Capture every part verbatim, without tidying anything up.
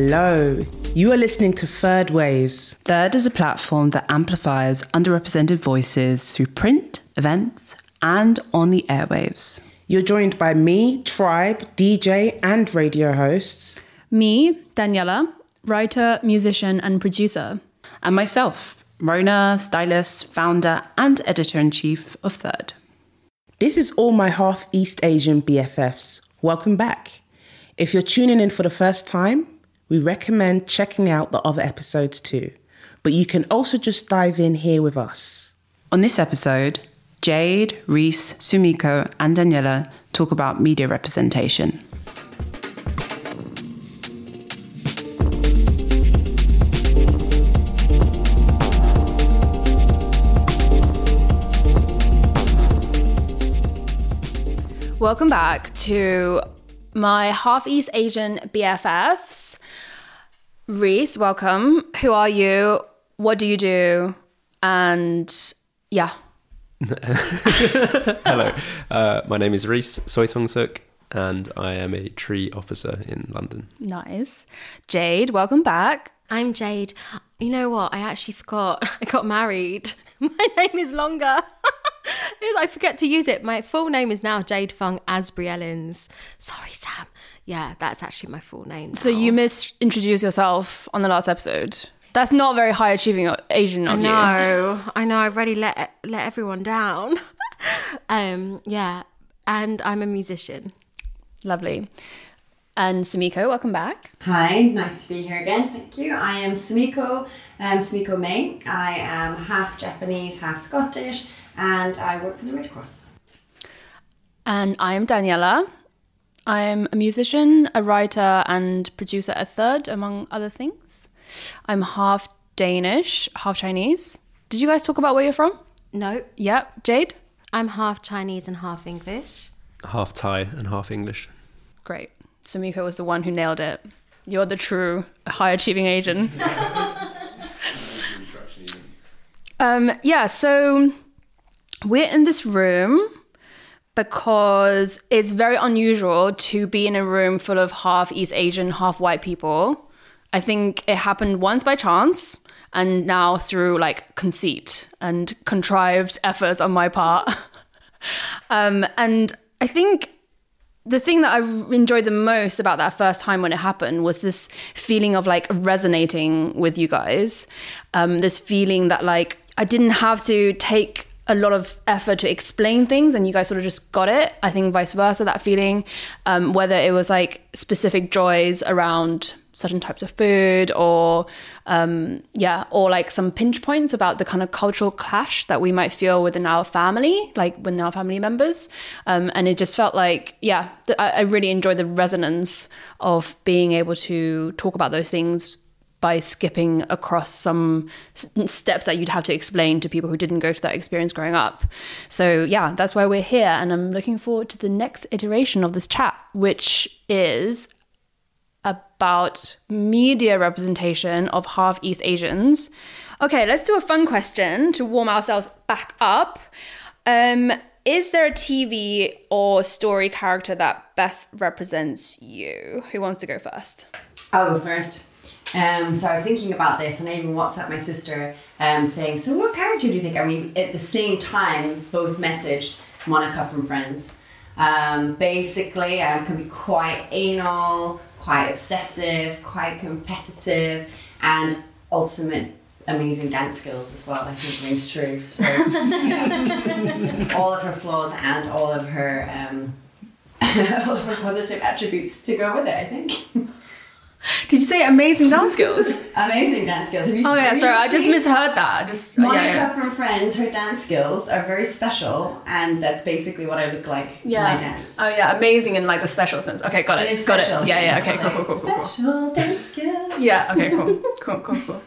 Hello. You are listening to Third Waves. Third is a platform that amplifies underrepresented voices through print, events, and on the airwaves. You're joined by me, Tribe, D J, and radio hosts. Me, Daniela, writer, musician, and producer. And myself, Rona, stylist, founder, and editor-in-chief of Third. This is all my half East Asian B F Fs. Welcome back. If you're tuning in for the first time, we recommend checking out the other episodes too. But you can also just dive in here with us. On this episode, Jade, Reese, Sumiko, and Daniela talk about media representation. Welcome back to my half East Asian B F Fs. Reese, welcome. Who are you? What do you do? And yeah. Hello, uh, my name is Reese Soitong-suk and I am a tree officer in London. Nice. Jade, welcome back. I'm Jade. You know what? I actually forgot. I got married. My name is longer. I forget to use it. My full name is now Jade Fung Asbury Ellens. Sorry, Sam. Yeah, that's actually my full name now. So you misintroduced yourself on the last episode. That's not very high achieving Asian of I you. I know. I know. I've already let let everyone down. um, yeah, and I'm a musician. Lovely. And Sumiko, welcome back. Hi, nice to be here again. Thank you. I am Sumiko, um, Sumiko May. I am half Japanese, half Scottish, and I work for the Red Cross. And I am Daniela. I'm a musician, a writer, and producer at Third, among other things. I'm half Danish, half Chinese. Did you guys talk about where you're from? No. Yep. Jade? I'm half Chinese and half English. Half Thai and half English. Great. Sumiko was the one who nailed it. You're the true high-achieving Asian. um, yeah, so we're in this room because it's very unusual to be in a room full of half East Asian, half white people. I think it happened once by chance and now through like conceit and contrived efforts on my part. um, and I think the thing that I enjoyed the most about that first time when it happened was this feeling of like resonating with you guys. Um, this feeling that like I didn't have to take a lot of effort to explain things and you guys sort of just got it. I think vice versa, that feeling, um, whether it was like specific joys around certain types of food or um, yeah, or like some pinch points about the kind of cultural clash that we might feel within our family, like within our family members. Um, and it just felt like, yeah, th- I, I really enjoyed the resonance of being able to talk about those things by skipping across some s- steps that you'd have to explain to people who didn't go through that experience growing up. So yeah, that's why we're here. And I'm looking forward to the next iteration of this chat, which is about media representation of half East Asians. Okay, let's do a fun question to warm ourselves back up. Um, is there a T V or story character that best represents you? Who wants to go first? I'll go first. Um, so I was thinking about this and I even WhatsApped my sister um, saying, so what character do you think? And we, at the same time, both messaged Monica from Friends. Um, basically, I um, can be quite anal, quite obsessive, quite competitive, and ultimate amazing dance skills as well, I think rings true. So yeah. All of her flaws and all of her um, all of her positive attributes to go with it, I think. Did you say amazing dance skills? Amazing dance skills. Have you Oh yeah, have you sorry, I just seen misheard that. I just Monica yeah, yeah. from Friends, her dance skills are very special, and that's basically what I look like Yeah. when I dance. Oh yeah, amazing in like the special sense. Okay, got it. It is got special. it. Yeah, yeah. It's Okay, cool, like cool, cool, cool, cool. Special dance skills. Yeah. Okay. Cool. Cool. Cool. Cool.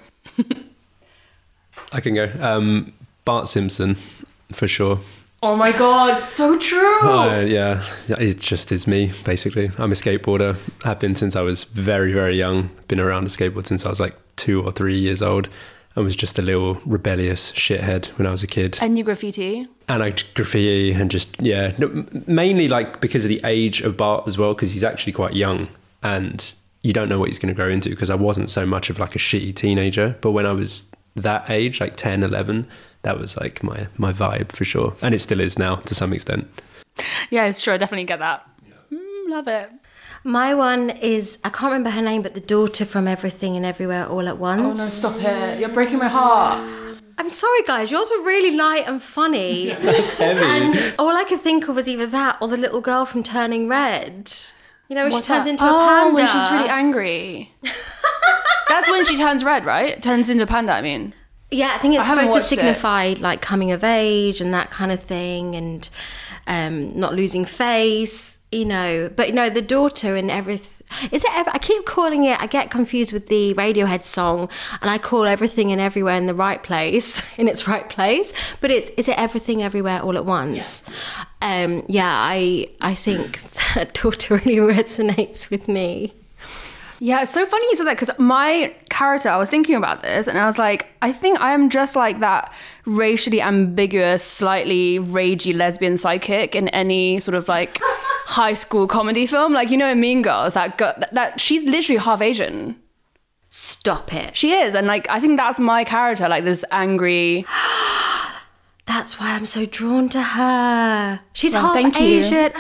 I can go. Um, Bart Simpson, for sure. Oh my god, so true. Uh, yeah, it just is me, basically. I'm a skateboarder. Have been since I was very, very young. Been around a skateboard since I was like two or three years old. I was just a little rebellious shithead when I was a kid. And you graffiti. And I graffiti and just, yeah, no, mainly like because of the age of Bart as well, because he's actually quite young. And you don't know what he's going to grow into, because I wasn't so much of like a shitty teenager. But when I was that age, like ten, eleven, that was like my, my vibe for sure. And it still is now to some extent. Yeah, it's true. I definitely get that. Mm, love it. My one is, I can't remember her name, but the daughter from Everything and Everywhere All at Once. Oh no, stop it. You're breaking my heart. I'm sorry, guys. Yours were really light and funny. That's heavy. And all I could think of was either that or the little girl from Turning Red. You know, when What's she turns that? into a oh, panda. when she's really angry. That's when she turns red, right? Turns into a panda, I mean. Yeah, I think it's I haven't supposed to watched it. signify like coming of age and that kind of thing, and um, not losing face, you know. But you know, the daughter in Everything. Is it ever? I keep calling it. I get confused with the Radiohead song, and I call Everything and Everywhere in the right place, in its right place. But it's is it Everything Everywhere All at Once? Yeah. Um, yeah, I I think that daughter really resonates with me. Yeah, it's so funny you said that, because my character, I was thinking about this and I was like, I think I am just like that racially ambiguous, slightly ragey lesbian sidekick in any sort of like high school comedy film. Like, you know, in Mean Girls, that, girl, that, that she's literally half Asian. Stop it. She is. And like, I think that's my character, like this angry... That's why I'm so drawn to her. She's Well, half thank you. Asian.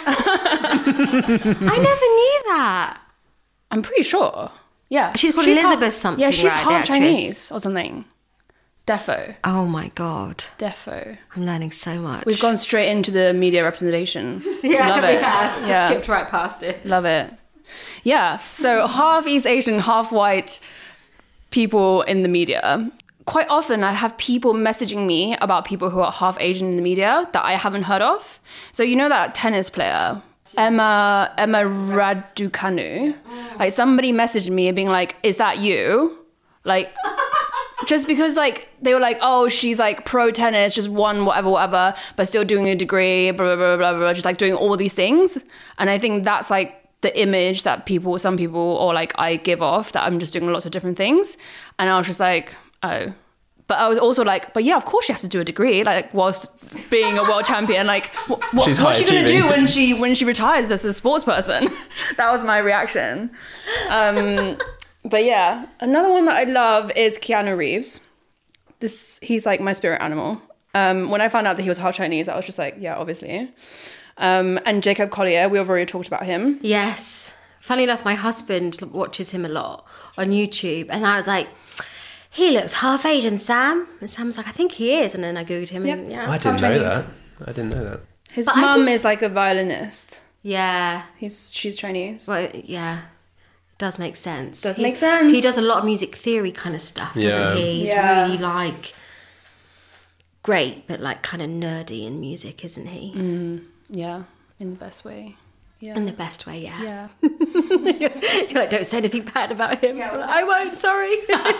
I never knew that. I'm pretty sure. Yeah. She's called Elizabeth half, something, Yeah, she's right, the half actress? Chinese or something. Defo. Oh my God. Defo. I'm learning so much. We've gone straight into the media representation. yeah, Love we it. have. Yeah. Skipped right past it. Love it. Yeah. So half East Asian, half white people in the media. Quite often I have people messaging me about people who are half Asian in the media that I haven't heard of. So you know that tennis player, Emma Emma Raducanu? Like somebody messaged me being like, is that you? Like, just because like they were like, oh, she's like pro tennis, just won whatever, whatever, but still doing a degree, blah, blah, blah, blah, blah, just like doing all these things. And I think that's like the image that people, some people, or like I give off, that I'm just doing lots of different things. And I was just like, oh. But I was also like, but yeah, of course she has to do a degree, like whilst being a world champion. Like, what, what, She's what's she gonna high-achieving. do when she when she retires as a sports person? That was my reaction. Um, but yeah, another one that I love is Keanu Reeves. This he's like my spirit animal. Um, when I found out that he was half Chinese, I was just like, yeah, obviously. Um, and Jacob Collier, we've already talked about him. Yes. Funny enough, my husband watches him a lot on YouTube, and I was like, he looks half Asian, Sam. And Sam was like, I think he is. And then I Googled him. And yeah, I didn't half know Chinese. that. I didn't know that. His But I mum do- is like a violinist. Yeah. He's she's Chinese. Well, yeah. Does make sense. Does He's- make sense. He does a lot of music theory kind of stuff, doesn't Yeah. he? He's Yeah. really like great, but like kind of nerdy in music, isn't he? Yeah, in the best way. Yeah. In the best way, yeah. Yeah. You're like, don't say anything bad about him. Yeah, well- I won't, sorry.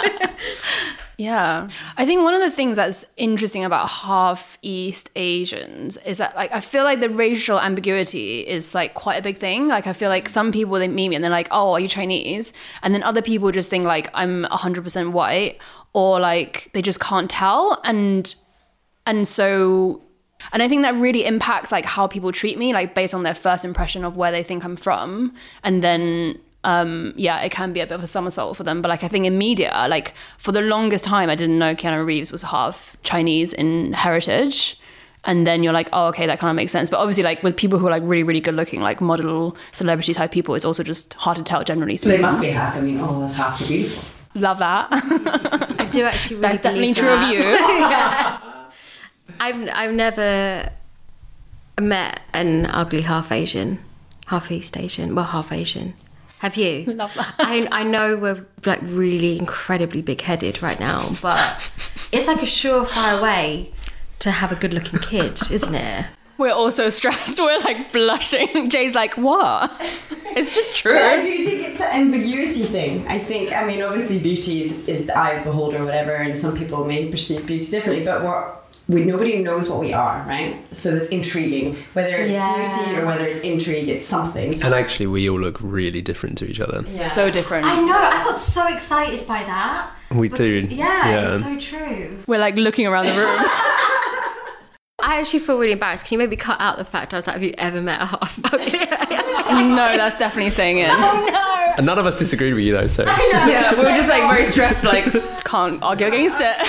Yeah. I think one of the things that's interesting about half East Asians is that like I feel like the racial ambiguity is like quite a big thing. Like I feel like some people, they meet me and they're like, oh, are you Chinese? And then other people just think like I'm one hundred percent white, or like they just can't tell. And and so and I think that really impacts like how people treat me, like based on their first impression of where they think I'm from. And then um yeah, it can be a bit of a somersault for them. But like I think in media, like for the longest time I didn't know Keanu Reeves was half Chinese in heritage. And then you're like, oh, okay, that kind of makes sense. But obviously like with people who are like really, really good looking, like model celebrity type people, it's also just hard to tell generally So they speaking. must be half. I mean, all is half too beautiful. Love that. I do actually really That's definitely believe true of that. you. I've I've never met an ugly half Asian, half East Asian, well, half Asian. Have you? Love that. I I know we're like really incredibly big headed right now, but it's like a surefire way to have a good looking kid, isn't it? We're all so stressed. We're like blushing. Jay's like, what? It's just true. But I do think it's an ambiguity thing. I think, I mean, obviously beauty is the eye of the beholder or whatever, and some people may perceive beauty differently, but we're, we nobody knows what we are, right? So it's intriguing. Whether it's Yeah. beauty or whether it's intrigue, it's something. And actually, we all look really different to each other. Yeah. So different. I know. I got so excited by that. We do. Yeah, Yeah. it's so true. We're like looking around the room. I actually feel really embarrassed. Can you maybe cut out the fact I was like, have you ever met a half ugly? No, that's definitely saying it. Oh no. And none of us disagreed with you though, so. Yeah, we were just like very stressed, like can't argue against it.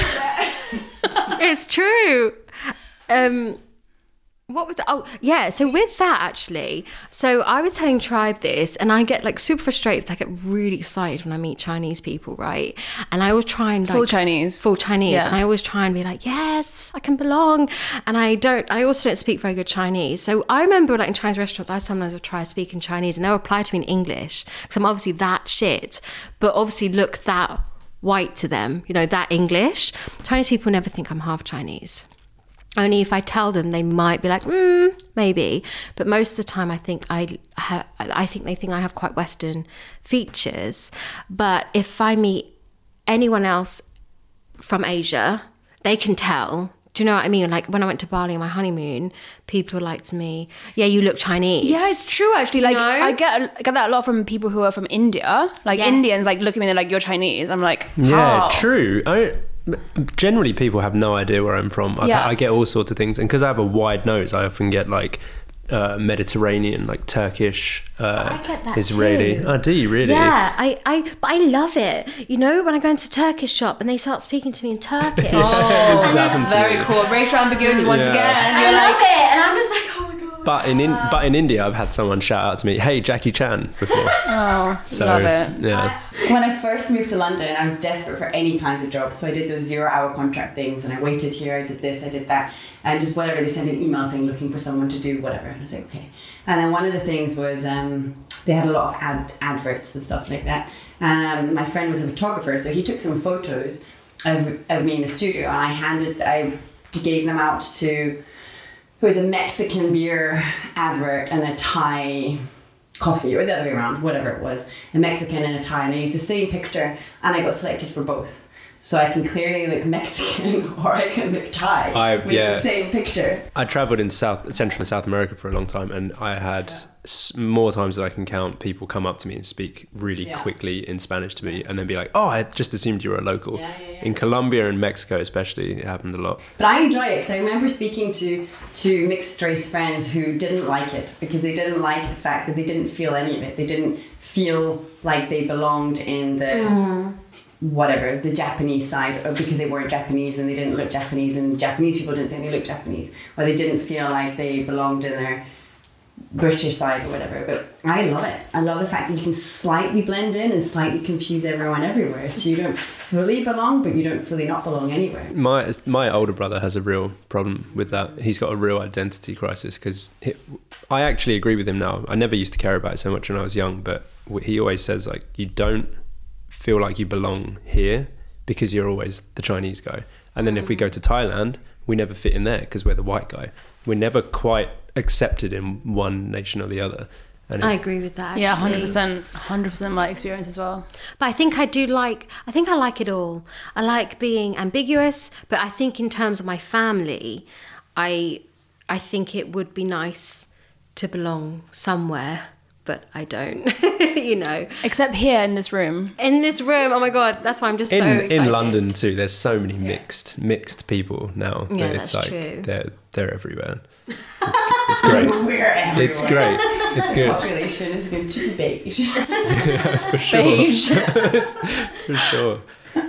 It's true. Um, what was it? Oh, yeah. So with that, actually, so I was telling Tribe this, and I get like super frustrated. I get really excited when I meet Chinese people, right? And I always try and like, Full Chinese. full Chinese, Yeah. and I always try and be like, yes, I can belong. And I don't. I also don't speak very good Chinese. So I remember, like in Chinese restaurants, I sometimes would try speaking Chinese, and they'll reply to me in English because I'm obviously that shit, but obviously look that white to them, you know, that English. Chinese people never think I'm half Chinese. Only if I tell them, they might be like, mm, maybe. But most of the time, I think I, ha- I think they think I have quite Western features. But if I meet anyone else from Asia, they can tell. Do you know what I mean? Like when I went to Bali on my honeymoon, people were like to me, "Yeah, you look Chinese." Yeah, it's true actually. Like know? I get I get that a lot from people who are from India. Like Yes. Indians like look at me and they're like, "You're Chinese." I'm like, Yeah, how? true. I, generally, people have no idea where I'm from. I've, Yeah. I get all sorts of things. And because I have a wide nose, I often get like uh, Mediterranean, like Turkish, uh, I get that Israeli. too. Oh, do you really? Yeah, I, I, but I love it. You know, when I go into a Turkish shop and they start speaking to me in Turkish. This has happened to Very me. cool. Racial ambiguity once Yeah. again. I You're love like, it, and I'm just like, oh my god. But in, in but in India, I've had someone shout out to me, "Hey, Jackie Chan," before. oh, So, love it. Yeah. When I first moved to London, I was desperate for any kinds of jobs. So I did those zero hour contract things and I waited here, I did this, I did that. And just whatever, they sent an email saying looking for someone to do whatever. And I was like, okay. And then one of the things was um, they had a lot of ad- adverts and stuff like that. And um, my friend was a photographer, so he took some photos of, of me in the studio and I handed, I gave them out to, who was a Mexican beer advert and a Thai coffee, or the other way around, whatever it was, a Mexican and a Thai, and I used the same picture and I got selected for both. So I can clearly look Mexican or I can look Thai I- with yeah. the same picture. I travelled in South, Central and South America for a long time, and I had s- more times than I can count people come up to me and speak really Yeah. quickly in Spanish to me, and then be like, "Oh, I just assumed you were a local." Yeah, yeah, yeah. In Colombia and Mexico, especially, it happened a lot. But I enjoy it because I remember speaking to, to mixed race friends who didn't like it because they didn't like the fact that they didn't feel any of it. They didn't feel like they belonged in the... whatever, the Japanese side, or because they weren't Japanese and they didn't look Japanese and Japanese people didn't think they looked Japanese, or they didn't feel like they belonged in their British side or whatever. But I love it. I love the fact that you can slightly blend in and slightly confuse everyone everywhere. So you don't fully belong, but you don't fully not belong anywhere. My my older brother has a real problem with that. He's got a real identity crisis because I actually agree with him now. I never used to care about it so much when I was young, but he always says like, you don't feel like you belong here because you're always the Chinese guy. And then if we go to Thailand, we never fit in there because we're the white guy. We're never quite accepted in one nation or the other. And I it, agree with that, actually. Yeah, one hundred percent. one hundred percent my experience as well. But I think I do like, I think I like it all. I like being ambiguous, but I think in terms of my family, I I think it would be nice to belong somewhere, but I don't, you know. Except here in this room. In this room, oh my God, that's why I'm just in, so excited. in London too, there's so many mixed mixed people now. Yeah, that that's it's like true. they're they're everywhere. It's, it's great. We're everywhere. It's great. It's The good. population is going to be beige. For sure. Beige. For sure.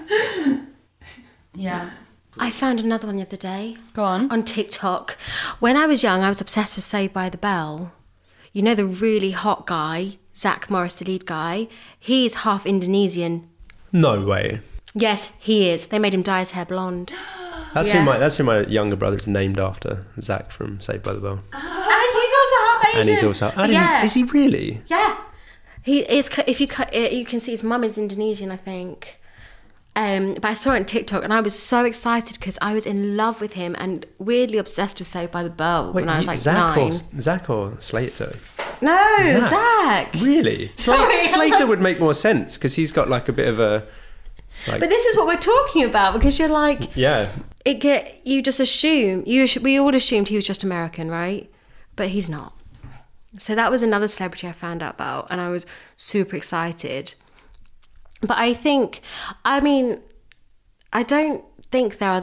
Yeah. I found another one the other day. Go on. On TikTok. When I was young, I was obsessed with Saved by the Bell. You know the really hot guy, Zach Morris, the lead guy? He's half Indonesian. No way. Yes, he is. They made him dye his hair blonde. That's Yeah. who my that's who my younger brother's named after, Zach from Saved by the Bell. And he's also half Asian. And he's also I didn't, yeah. is he really? Yeah. He is. If you cut, you can see his mum is Indonesian, I think. Um, but I saw it on TikTok and I was so excited because I was in love with him and weirdly obsessed with Saved by the Bell Wait, when I was he- like Zach nine. or Zach or Slater? No, Zach. Zach. Really? Sla- Slater would make more sense because he's got like a bit of a like But this is what we're talking about because you're like, yeah. it get you just assume you. sh- We all assumed he was just American, right? But he's not. So that was another celebrity I found out about, and I was super excited. But I think, I mean, I don't think there are that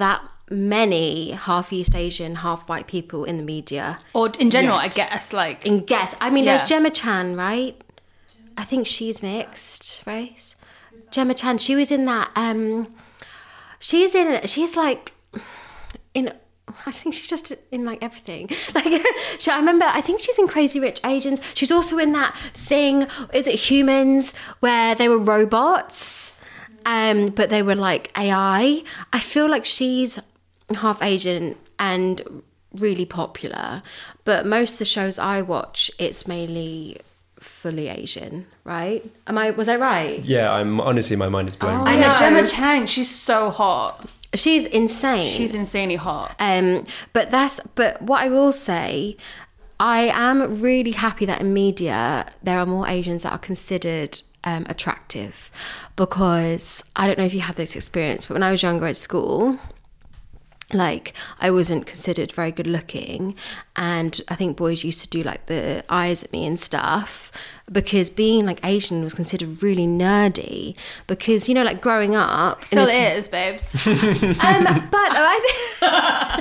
many half East Asian, half white people in the media. Or in general, Yet. I guess, like... In guess, I mean, Yeah. there's Gemma Chan, right? I think she's mixed race. Gemma Chan, she was in that. Um, she's in. She's like in. I think she's just in like everything. Like, she, I remember. I think she's in Crazy Rich Asians. She's also in that thing. Is it Humans, where they were robots, um, but they were like A I. I feel like she's half Asian and really popular. But most of the shows I watch, it's mainly fully Asian, right? Am I? Was I right? Yeah, I'm honestly, my mind is blown. I I know. know. Gemma Chang, she's so hot. She's insane. She's insanely hot. Um, but that's but what I will say, I am really happy that in media there are more Asians that are considered um, attractive, because I don't know if you had this experience, but when I was younger at school, like I wasn't considered very good looking, and I think boys used to do like the eyes at me and stuff, because being like Asian was considered really nerdy, because you know, like growing up Still in a t- is, babes. um, but I, th-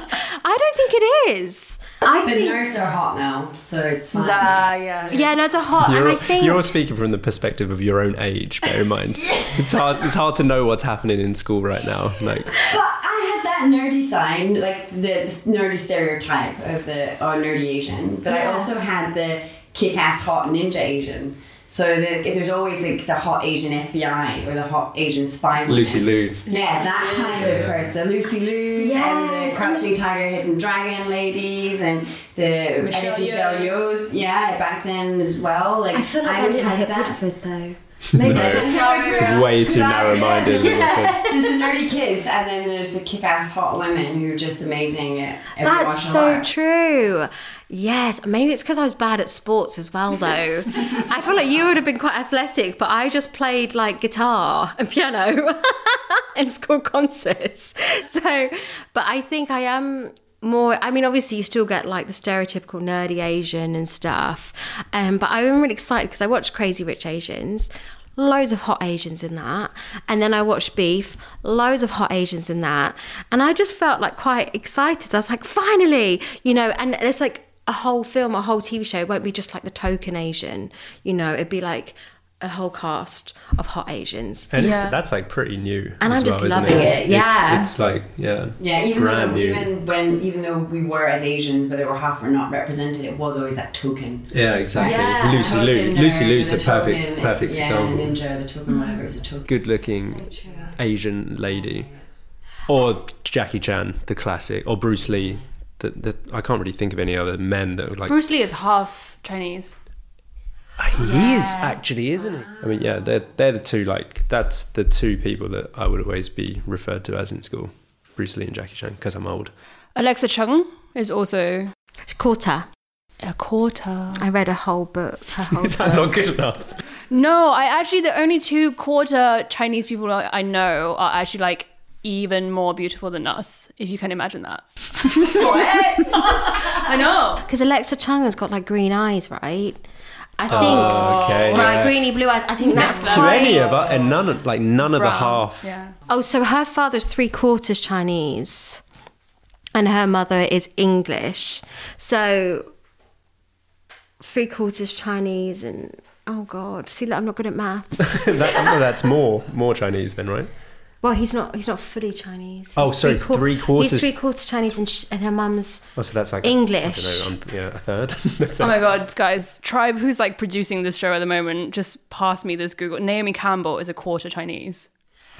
I don't think it is. I But think nerds are hot now, so it's fine. Ah, yeah. yeah, no, it's a hot, You're, and I think you're speaking from the perspective of your own age. Bear in mind, it's hard. It's hard to know what's happening in school right now. Like, But I had that nerdy side, like the, the nerdy stereotype of the oh, nerdy Asian. But I Yeah. also had the kick-ass hot ninja Asian. So the, there's always like the hot Asian F B I or the hot Asian spy woman. Lucy Liu. Yeah, that kind of person. The Lucy Liu's and the Crouching Tiger, Hidden Dragon ladies and the Michelle Michelle, Michelle Yeoh. Yeoh's. Yeah, back then as well. Like I feel like I, always didn't had hit that. Woodford though. Maybe No. I just It's way too narrow-minded. Yeah. There's the nerdy kids, and then there's the kick-ass hot women who are just amazing at every That's martial so art. true. Yes, maybe it's because I was bad at sports as well, though. I feel like you would have been quite athletic, but I just played like guitar and piano in school concerts. So, but I think I am more. I mean, obviously, you still get like the stereotypical nerdy Asian and stuff. Um, but I'm really excited because I watched Crazy Rich Asians. Loads of hot Asians in that. And then I watched Beef, loads of hot Asians in that. And I just felt like quite excited. I was like, finally, you know, and it's like a whole film, a whole T V show. It won't be just like the token Asian, you know, it'd be like a whole cast of hot Asians. And Yeah. it's, that's like pretty new. And as I'm just well, isn't loving it, It's- yeah. It's, like, yeah. Yeah, even brand though new. even when even though we were as Asians, whether we're half or not represented, it was always that token. Yeah, exactly. Yeah. Lucy Token Liu. nerd, Lucy Liu's the a perfect, token, perfect yeah, example. ninja, the token, whatever is a token. Good-looking Asian lady, or Jackie Chan, the classic, or Bruce Lee. The, the, I can't really think of any other men that would like. Bruce Lee is half Chinese. He is actually, isn't he? I mean, yeah, they're they're the two. Like, that's the two people that I would always be referred to as in school, Bruce Lee and Jackie Chan, because I'm old. Alexa Chung is also Quarter. a quarter. I read a whole book. Her whole Is that book. not good enough? No, I actually, the only two quarter Chinese people I I know are actually like even more beautiful than us, if you can imagine that. What? I know. Because Alexa Chung has got like green eyes, right? I think. Oh, okay. Right, yeah. greeny blue eyes. I think that's Next To quite- any of us, and none of like none of the Brown. half. Yeah. Oh, so her father's three quarters Chinese, and her mother is English. So three quarters Chinese, and oh god, see, look, I'm not good at maths. that, no, that's more more Chinese then, right? Well, he's not. He's not fully Chinese. Oh, He's sorry, quar- three quarters- He's three quarters Chinese, and, sh- and her mum's. Oh, so that's like English. A, I don't know, um, yeah, a third. That's Oh it. my god, guys, Tribe, who's like producing this show at the moment, just passed me this Google. Naomi Campbell is a quarter Chinese.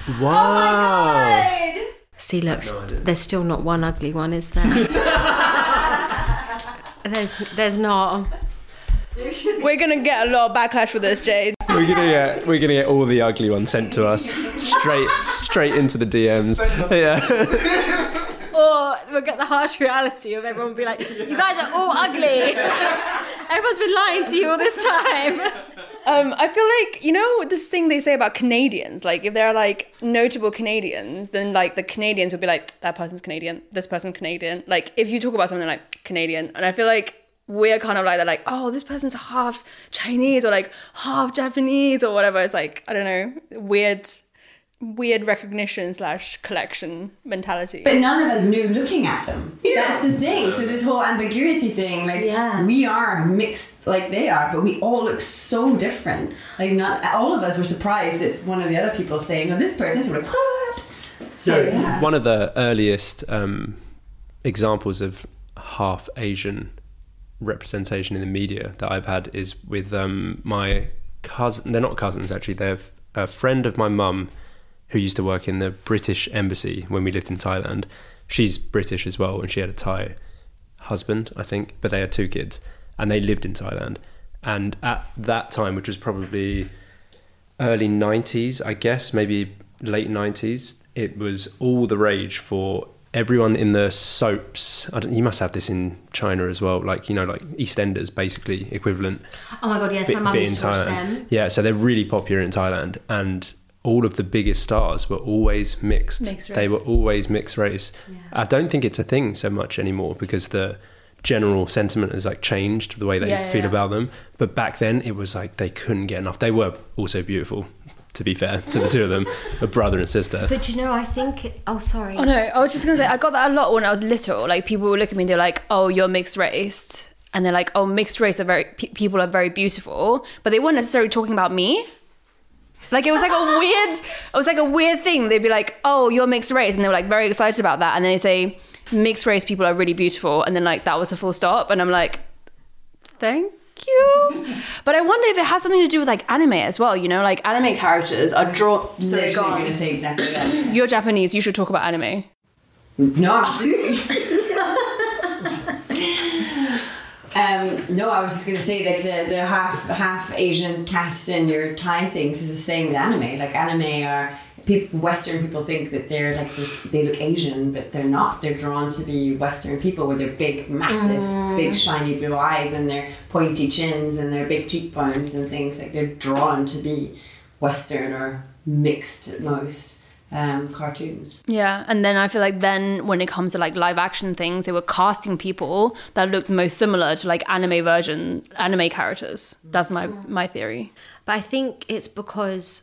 Wow. See, look, st- there's still not one ugly one, is there? there's, there's not. We're gonna get a lot of backlash for this, Jade. We're gonna get we're gonna get all the ugly ones sent to us straight straight into the D Ms. Yeah. Or we'll get the harsh reality of everyone be like, you guys are all ugly. Everyone's been lying to you all this time. Um, I feel like, you know, this thing they say about Canadians, like if they're like notable Canadians, then like the Canadians will be like, that person's Canadian, this person's Canadian. Like if you talk about something like Canadian, and I feel like we're kind of like that, like, oh, this person's half Chinese or like half Japanese or whatever. It's like, I don't know, weird weird recognition slash collection mentality. But none of us knew looking at them. Yeah. That's the thing. So this whole ambiguity thing, like Yeah. we are mixed like they are, but we all look so different. Like not all of us were surprised. It's one of the other people saying, "Oh, this person," this, we're like, what? So yeah. One of the earliest um, examples of half Asian representation in the media that I've had is with um, my cousin. They're not cousins actually. They're a friend of my mum who used to work in the British embassy when we lived in Thailand. She's British as well, and she had a Thai husband, I think, but they had two kids, and they lived in Thailand. And at that time, which was probably early nineties, I guess, maybe late nineties, it was all the rage for everyone in the soaps. I don't, you must have this in China as well, like, you know, like EastEnders, basically equivalent. Oh my god, yes, bit, my mum bit used in to watch Thailand. them. Yeah, so they're really popular in Thailand, and all of the biggest stars were always mixed. Mixed They race. were always mixed race. Yeah. I don't think it's a thing so much anymore because the general sentiment has like changed the way they Yeah, yeah, feel yeah. about them. But back then it was like they couldn't get enough. They were also beautiful, to be fair to the two of them, a brother and sister. But you know, I think. It, oh, sorry. Oh no, I was just gonna say I got that a lot when I was little. Like people would look at me and they're like, "Oh, you're mixed race," and they're like, "Oh, mixed race are very pe- people are very beautiful," but they weren't necessarily talking about me. Like it was like a weird, it was like a weird thing. They'd be like, "Oh, you're mixed race," and they were like very excited about that, and then they say, "Mixed race people are really beautiful," and then like that was the full stop, and I'm like, "Thank you," but I wonder if it has something to do with like anime as well. You know, like anime characters are drawn. So Literally go on. going to say exactly that. You're Japanese. You should talk about anime. No, I'm just. Um, no, I was just gonna say like the, the half half Asian cast in your Thai things is the same with anime. Like anime are people, Western people think that they're like this, they look Asian, but they're not. They're drawn to be Western people with their big, massive, Mm. big shiny blue eyes and their pointy chins and their big cheekbones and things. Like they're drawn to be Western or mixed at most. Um, cartoons. Yeah, and then I feel like then when it comes to like live action things, they were casting people that looked most similar to like anime version, anime characters. That's my my theory. But I think it's because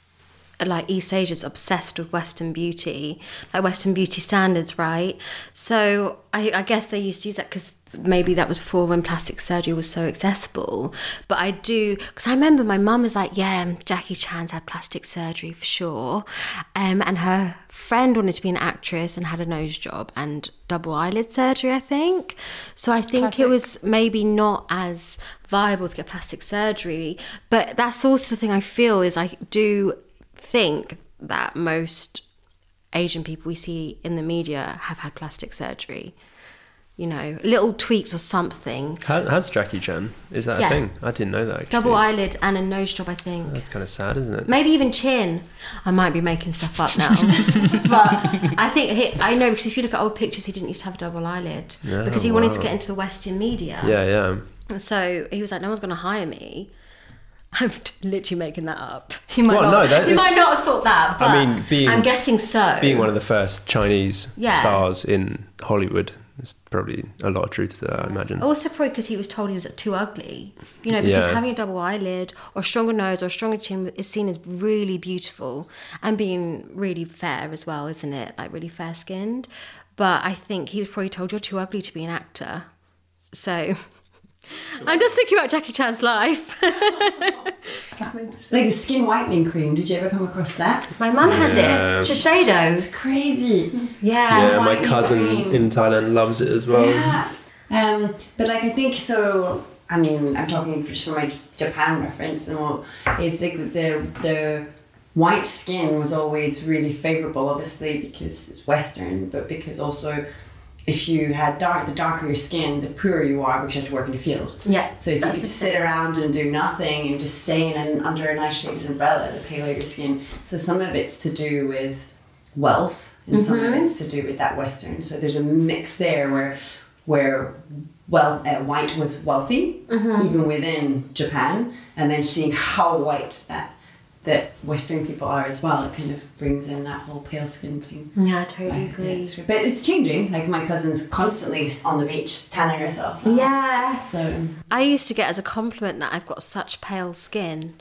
like East Asia's obsessed with Western beauty, like Western beauty standards, right? So I, I guess they used to use that because maybe that was before when plastic surgery was so accessible. But I do, because I remember my mum was like, yeah, Jackie Chan's had plastic surgery for sure. Um, and her friend wanted to be an actress and had a nose job and double eyelid surgery, I think. So I think Classic. it was maybe not as viable to get plastic surgery. But that's also the thing I feel is I do think that most Asian people we see in the media have had plastic surgery. You know, little tweaks or something. How, how's Jackie Chan? Is that Yeah. a thing? I didn't know that actually. Double eyelid and a nose job, I think. That's kind of sad, isn't it? Maybe even chin. I might be making stuff up now. But I think, he, I know, because if you look at old pictures, he didn't used to have a double eyelid. Yeah, because he wanted to wow. get into the Western media. Yeah, yeah. And so he was like, no one's going to hire me. I'm literally making that up. He might, Well, not, no, that he is- might not have thought that, but I mean, being- I'm guessing so. Being one of the first Chinese Yeah. stars in Hollywood, there's probably a lot of truth to that, I imagine. Also probably because he was told he was too ugly. You know, because Yeah. having a double eyelid or a stronger nose or a stronger chin is seen as really beautiful and being really fair as well, isn't it? Like really fair skinned. But I think he was probably told you're too ugly to be an actor. So I'm just thinking about Jackie Chan's life. It's like the skin whitening cream. Did you ever come across that? My mum has Yeah. it. Shiseido. It's crazy. Yeah. Yeah, my whitening cousin cream. in Thailand loves it as well. Yeah. Um, but like I think so. I mean, I'm talking just from my Japan reference, and all. Is like the the white skin was always really favorable, obviously because it's Western, but because also if you had dark, the darker your skin, the poorer you are because you have to work in the field. Yeah. So if you that's could the sit thing. around and do nothing and just stay in an, under a nice shaded umbrella, the paler your skin. So some of it's to do with wealth, and some of it's to do with that Western. So there's a mix there where where well uh, white was wealthy, even within Japan, and then seeing how white that that Western people are as well, it kind of brings in that whole pale skin thing. Yeah, I totally Uh, yeah, agree. it's- but it's changing. Like my cousin's constantly on the beach tanning herself. now. Yeah. So I used to get as a compliment that I've got such pale skin.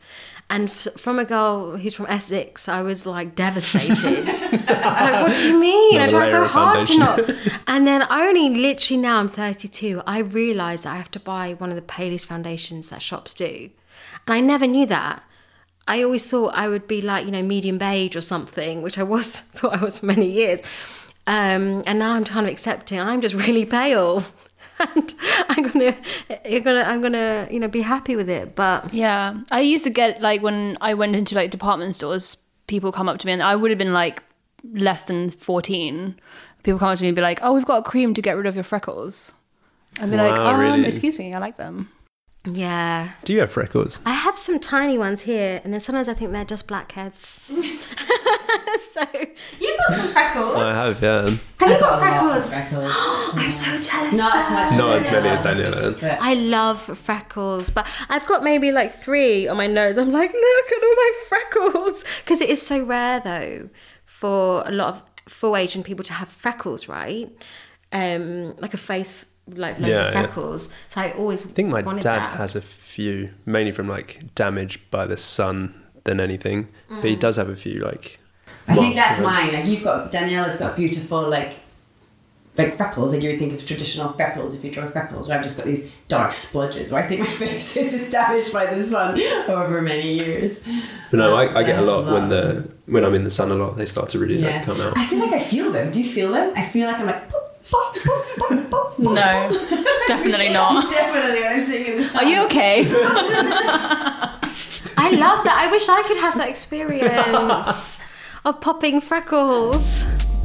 And f- from a girl who's from Essex, I was like devastated. I was like, what do you mean? I tried so hard to not. And then only literally now I'm thirty-two, I realise that I have to buy one of the palest foundations that shops do. And I never knew that. I always thought I would be like, you know, medium beige or something, which I was thought I was for many years. Um, and now I'm kind of accepting I'm just really pale. And I'm gonna, you're gonna, I'm gonna, you know, be happy with it. But yeah, I used to get like when I went into like department stores, people come up to me and I would have been like less than fourteen. People come up to me and be like, "Oh, we've got a cream to get rid of your freckles." I'd be Wow, like, "Um, really? excuse me, I like them." yeah, Do you have freckles? I have some tiny ones here, and then sometimes I think they're just blackheads. So you've got some freckles. I have, yeah. Have you I've got a lot of freckles? freckles. I'm so jealous. Not as much. Not as as many as Daniela. Daniela. But I love freckles, but I've got maybe like three on my nose. I'm like, look at all my freckles. Because it is so rare, though, for a lot of full Asian people to have freckles, right? Um, like a face, like loads Yeah, of yeah. freckles. So I always I think my wanted dad that. has a few, mainly from like damage by the sun than anything. But he does have a few like. I think marks that's around. mine. Like you've got Daniela's got beautiful like like freckles. Like you would think of traditional freckles if you draw freckles. But I've just got these dark splodges where I think my face is just damaged by the sun over many years. But no, I, I get a Yeah, lot when love the when I'm in the sun a lot. They start to really Yeah, like come out. I feel like I feel them. Do you feel them? I feel like I'm like. Pop, pop, pop, pop, pop, No, pop. definitely not. Definitely, when I'm sitting in the sun. Are you okay? I love that. I wish I could have that experience of popping freckles.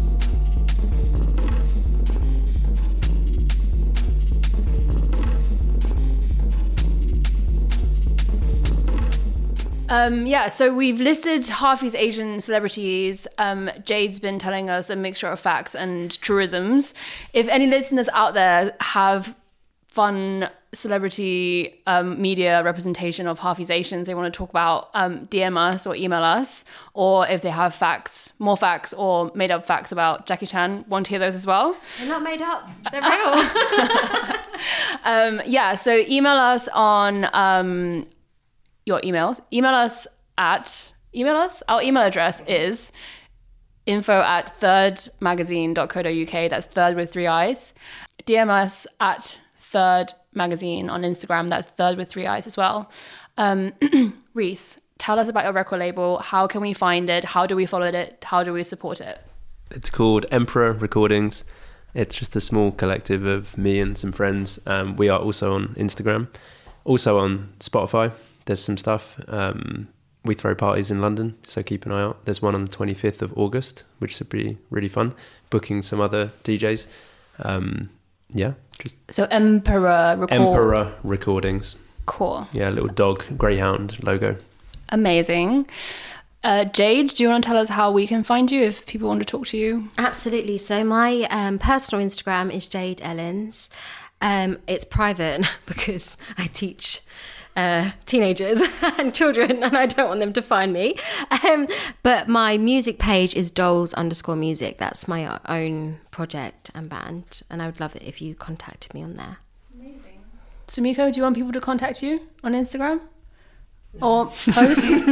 Um, yeah, so we've listed half these Asian celebrities. Um, Jade's been telling us a mixture of facts and truisms. If any listeners out there have fun celebrity um, media representation of half these Asians they want to talk about, um, D M us or email us. Or if they have facts, more facts or made up facts about Jackie Chan, want to hear those as well. They're not made up. They're real. Um, yeah, so email us on um, your emails. Email us at, email us, our email address is info at thirdmagazine dot co dot uk. That's third with three eyes. D M us at Third Magazine on Instagram. That's Third with three eyes as well. Um, Reese, tell us about your record label. How can we find it? How do we follow it? How do we support it? It's called Emperor Recordings. It's just a small collective of me and some friends. Um, we are also on Instagram, also on Spotify. There's some stuff. Um, we throw parties in London, so keep an eye out. There's one on the twenty-fifth of August, which should be really fun. Booking some other D Js. Um, yeah, just So Emperor Record. Emperor Recordings. Cool. Yeah, a little dog, greyhound logo. Amazing. Uh, Jade, do you want to tell us how we can find you if people want to talk to you? Absolutely. So my um, personal Instagram is Jade Ellens. Um, it's private because I teach uh, teenagers and children and I don't want them to find me. Um, but my music page is dolls underscore music. That's my own project and band. And I would love it if you contacted me on there. Sumiko, do you want people to contact you on Instagram? Or post?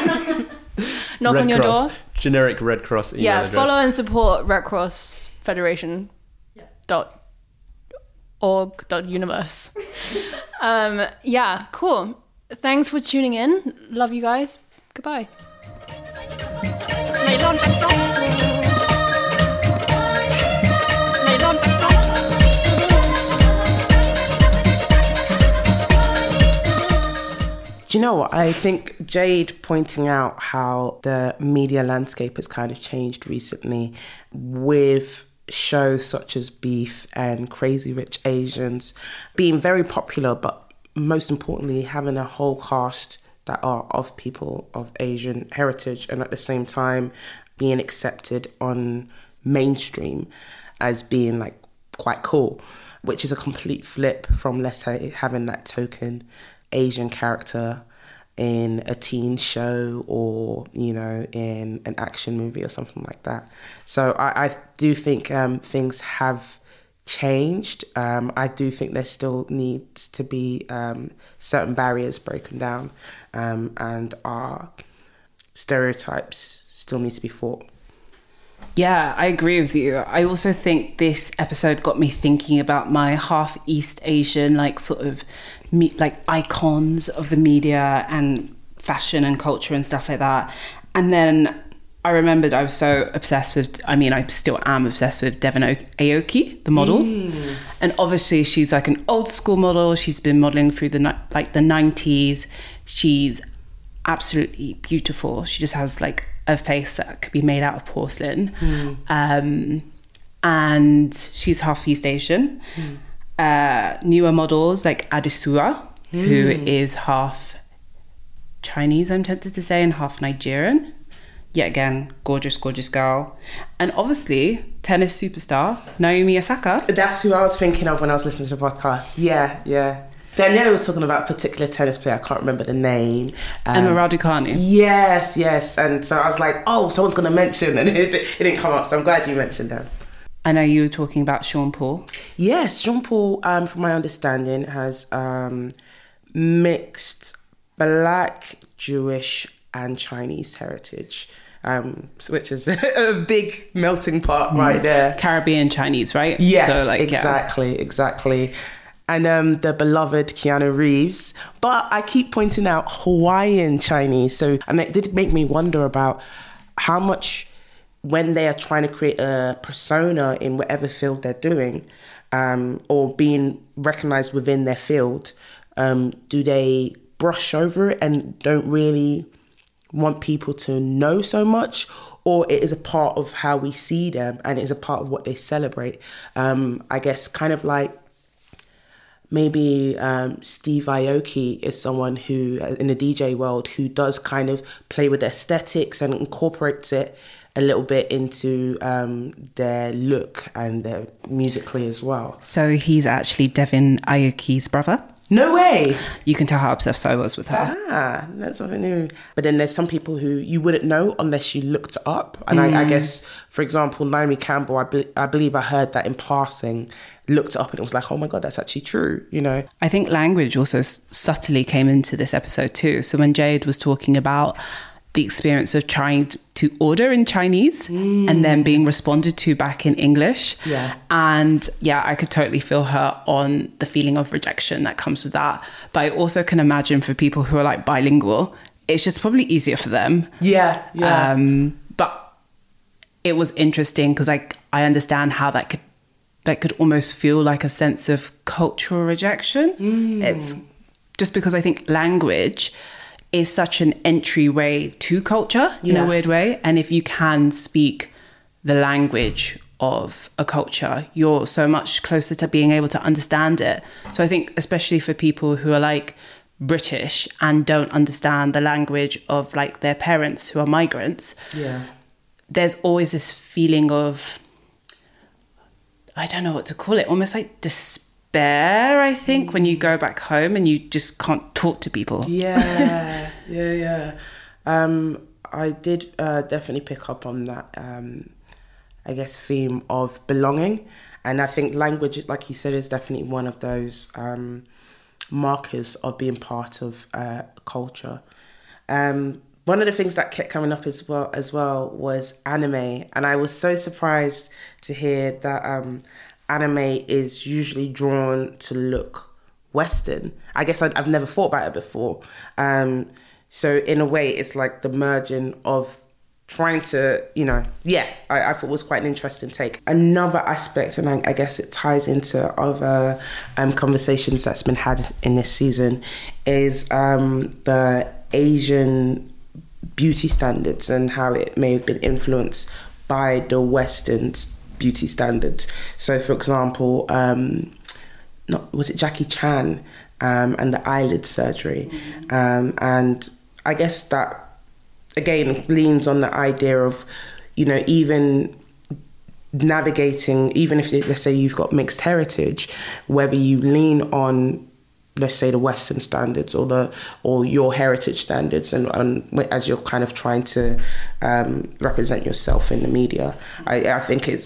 Knock Red on your Cross, door? generic Red Cross email Yeah, address. follow and support Red Cross Federation dot org dot universe. um, yeah, cool. Thanks for tuning in. Love you guys. Goodbye. Do you know what? I think Jade pointing out how the media landscape has kind of changed recently with shows such as Beef and Crazy Rich Asians being very popular, but most importantly, having a whole cast that are of people of Asian heritage and at the same time being accepted on mainstream as being like quite cool, which is a complete flip from, let's say, having that token Asian character in a teen show or, you know, in an action movie or something like that. So I, I do think um, things have changed. Um, I do think there still needs to be um, certain barriers broken down, um, and our stereotypes still need to be fought. Yeah, I agree with you. I also think this episode got me thinking about my half East Asian, like sort of me- like icons of the media and fashion and culture and stuff like that. And then I remembered I was so obsessed with, I mean, I still am obsessed with Devon Aoki, the model. Mm. And obviously she's like an old school model. She's been modeling through the like the nineties. She's absolutely beautiful. She just has like a face that could be made out of porcelain. Mm. Um, and she's half East Asian. Mm. Uh, newer models like Adesua, mm. who is half Chinese, I'm tempted to say, and half Nigerian. Yet again, gorgeous, gorgeous girl. And obviously, tennis superstar Naomi Osaka. That's who I was thinking of when I was listening to the podcast. Yeah, yeah. Daniela was talking about a particular tennis player. I can't remember the name. Um, Emma Raducanu. Yes, yes. And so I was like, oh, someone's going to mention. And it, it didn't come up. So I'm glad you mentioned her. I know you were talking about Sean Paul. Yes, Sean Paul, um, from my understanding, has um, mixed Black, Jewish and Chinese heritage, um, which is a big melting pot mm. right there. Caribbean Chinese, right? Yes, so, like, exactly, yeah. exactly. And um, the beloved Keanu Reeves. But I keep pointing out Hawaiian Chinese. So, and it did make me wonder about how much, when they are trying to create a persona in whatever field they're doing, um, or being recognized within their field, um, do they brush over it and don't really want people to know so much, or it is a part of how we see them and it is a part of what they celebrate? Um, I guess kind of like maybe um, Steve Aoki is someone who, in the D J world, who does kind of play with aesthetics and incorporates it a little bit into um, their look and their musically as well. So he's actually Devon Aoki's brother. No way. You can tell how obsessed I was with her. Ah, that's something new. But then there's some people who you wouldn't know unless you looked it up. And mm. I, I guess, for example, Naomi Campbell, I, be, I believe I heard that in passing, looked it up and it was like, oh my God, that's actually true, you know? I think language also s- subtly came into this episode too. So when Jade was talking about the experience of trying to order in Chinese mm. and then being responded to back in English. Yeah. And yeah, I could totally feel her on the feeling of rejection that comes with that. But I also can imagine for people who are like bilingual, it's just probably easier for them. Yeah, yeah. Um, but it was interesting because like I understand how that could that could almost feel like a sense of cultural rejection. Mm. It's just because I think language is such an entryway to culture in yeah. a weird way. And if you can speak the language of a culture, you're so much closer to being able to understand it. So I think especially for people who are like British and don't understand the language of like their parents who are migrants, yeah. there's always this feeling of, I don't know what to call it, almost like despair. Bear, I think, mm. when you go back home and you just can't talk to people. Yeah, yeah, yeah. Um, I did uh, definitely pick up on that, um, I guess, theme of belonging. And I think language, like you said, is definitely one of those um, markers of being part of uh, culture. Um, one of the things that kept coming up as well, as well was anime. And I was so surprised to hear that um, anime is usually drawn to look Western. I guess I'd, I've never thought about it before. Um, so in a way, it's like the merging of trying to, you know, yeah, I, I thought it was quite an interesting take. Another aspect, and I, I guess it ties into other um, conversations that's been had in this season, is um, the Asian beauty standards and how it may have been influenced by the Western beauty standards. So, for example, um, not was it Jackie Chan um, and the eyelid surgery, mm-hmm. um, and I guess that again leans on the idea of, you know, even navigating, even if let's say you've got mixed heritage, whether you lean on, let's say, the Western standards or the or your heritage standards, and, and as you're kind of trying to um, represent yourself in the media, I, I think it's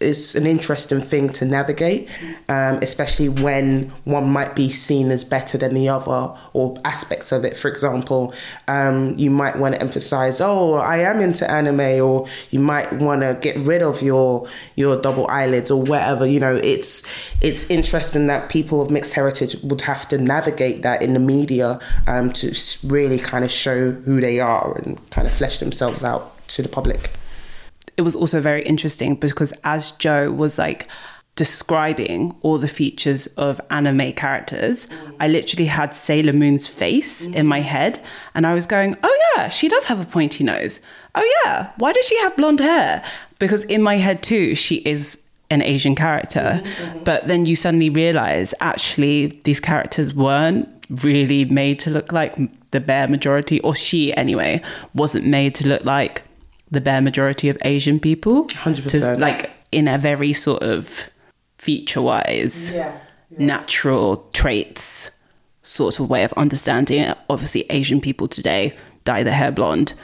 it's an interesting thing to navigate, um, especially when one might be seen as better than the other, or aspects of it. For example, um, you might want to emphasize, oh, I am into anime, or you might want to get rid of your your double eyelids or whatever. You know, it's it's interesting that people of mixed heritage would have to navigate that in the media um, to really kind of show who they are and kind of flesh themselves out to the public. It was also very interesting because as Joe was like describing all the features of anime characters, I literally had Sailor Moon's face in my head, and I was going, oh yeah, she does have a pointy nose. Oh yeah, why does she have blonde hair? Because in my head too, she is an Asian character. Mm-hmm. But then you suddenly realize actually these characters weren't really made to look like the bare majority, or she anyway wasn't made to look like the bare majority of Asian people. one hundred percent. To, like in a very sort of feature-wise, yeah, yeah. natural traits sort of way of understanding it. Obviously, Asian people today dye their hair blonde.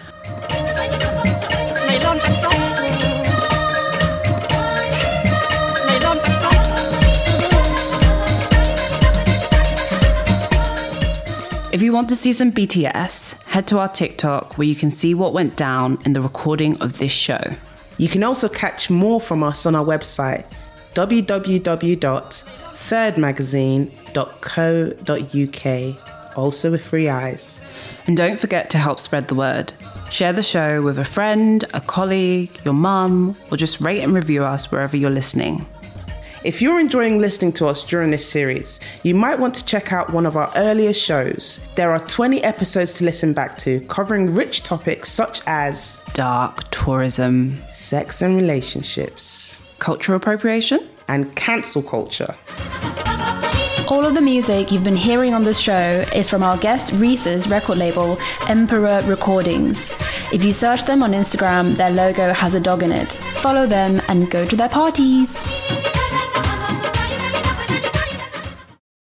If you want to see some B T S, head to our TikTok where you can see what went down in the recording of this show. You can also catch more from us on our website, w w w dot third magazine dot co dot u k, also with three eyes. And don't forget to help spread the word. Share the show with a friend, a colleague, your mum, or just rate and review us wherever you're listening. If you're enjoying listening to us during this series, you might want to check out one of our earlier shows. There are twenty episodes to listen back to, covering rich topics such as dark tourism, sex and relationships, cultural appropriation, and cancel culture. All of the music you've been hearing on this show is from our guest Reese's record label, Emperor Recordings. If you search them on Instagram, their logo has a dog in it. Follow them and go to their parties.